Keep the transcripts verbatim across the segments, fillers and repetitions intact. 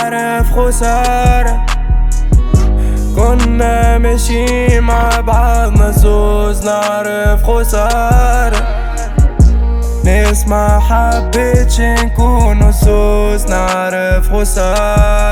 نعرف خسارة. كنا ماشيين مع بعضنا زوز نعرف خسارة. ناس ما حبيتش نكونوا سوس نعرف خسارة.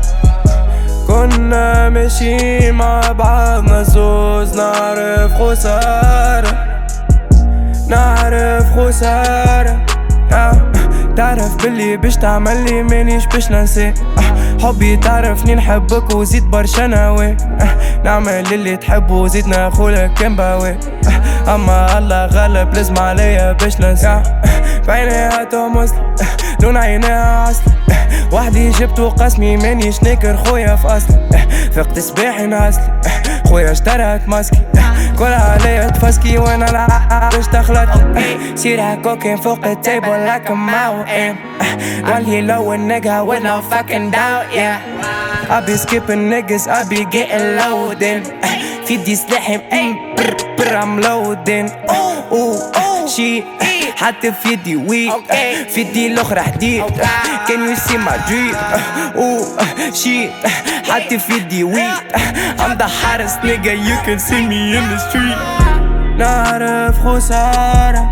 كنا ماشيين مع بعضنا زوز نعرف خسارة. نعرف خسارة. آه. تعرف باللي باش تعملي مانيش باش ننسى. حبي تعرفني نحبك وزيد برشا نواة. نعمل اللي تحبه وزيد ناخولك كان بواة. اما الله غالب لازم عليا باش ننسى. بعينيها تهمس لون عينيها عسل. وحدي جبتو قسمي مانيش ناكر خويا في اصلي. فقت صباحي نعسلي خويا اشترت ماسكي. كل عليا تفسكي وانا لا باش تخلط. سيرها كوكين فوق التيبل like a mountain. Only low a nigga with no fucking doubt, yeah. I be skipping niggas, I be getting loaded. في دي سلاحي برر برر I'm loading. اوه شي حتى في يدي ويد في يدي الاخرى حديد. Can you see my dream? اوه شي حتى في يدي ويد. I'm the hottest nigga, you can see me in the street. نعرف خسارة.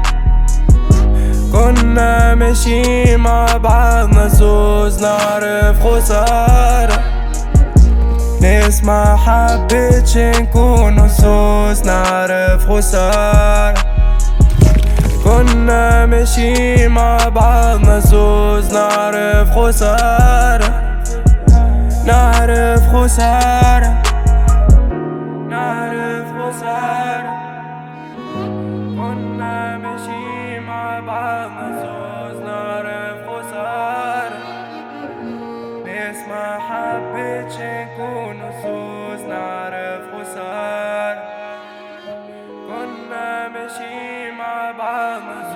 كنا ماشيين مع بعضنا زوز نعرف خسارة. ناس ما حبيتش نكونوا سوس نعرف خسارة. كنا ماشيين مع بعضنا زوز نعرف خسارة. نعرف خسارة. نعرف خسارة. كنا ماشيين مع بعضنا زوز نعرف خسارة. ناس ما حبيتش نكونوا سوس نعرف خسارة. كنا ماشيين مع بعضنا